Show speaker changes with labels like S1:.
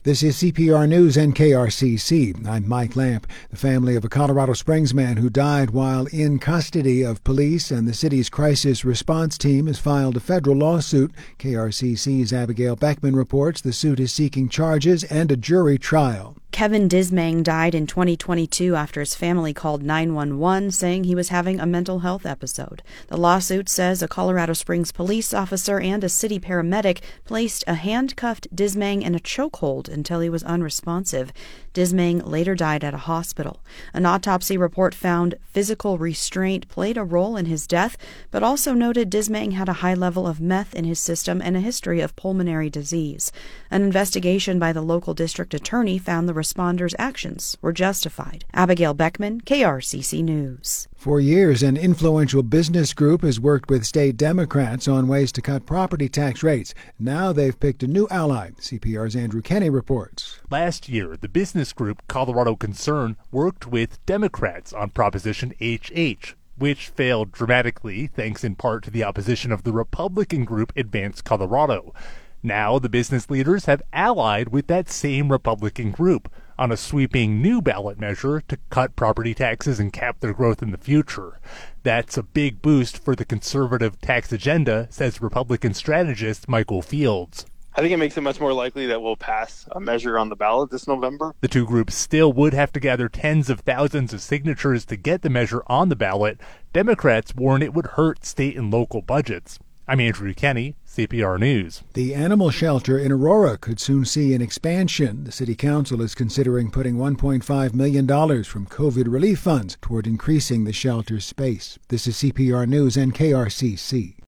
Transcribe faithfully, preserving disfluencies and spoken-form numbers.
S1: This is C P R News and K R C C. I'm Mike Lamp. The family of a Colorado Springs man who died while in custody of police and the city's crisis response team has filed a federal lawsuit. K R C C's Abigail Beckman reports the suit is seeking charges and a jury trial.
S2: Kevin Dismang died in twenty twenty-two after his family called nine one one saying he was having a mental health episode. The lawsuit says a Colorado Springs police officer and a city paramedic placed a handcuffed Dismang in a chokehold until he was unresponsive. Dismang later died at a hospital. An autopsy report found physical restraint played a role in his death, but also noted Dismang had a high level of meth in his system and a history of pulmonary disease. An investigation by the local district attorney found the responders' actions were justified. Abigail Beckman, K R C C News.
S1: For years, an influential business group has worked with state Democrats on ways to cut property tax rates. Now they've picked a new ally. C P R's Andrew Kenny reports.
S3: Last year, the business group Colorado Concern worked with Democrats on Proposition H H, which failed dramatically thanks in part to the opposition of the Republican group Advance Colorado. Now the business leaders have allied with that same Republican group on a sweeping new ballot measure to cut property taxes and cap their growth in the future. That's a big boost for the conservative tax agenda, says Republican strategist Michael Fields.
S4: I think it makes it much more likely that we'll pass a measure on the ballot this November.
S3: The two groups still would have to gather tens of thousands of signatures to get the measure on the ballot. Democrats warn it would hurt state and local budgets. I'm Andrew Kenny, C P R News.
S1: The animal shelter in Aurora could soon see an expansion. The city council is considering putting one point five million dollars from COVID relief funds toward increasing the shelter's space. This is C P R News and K R C C.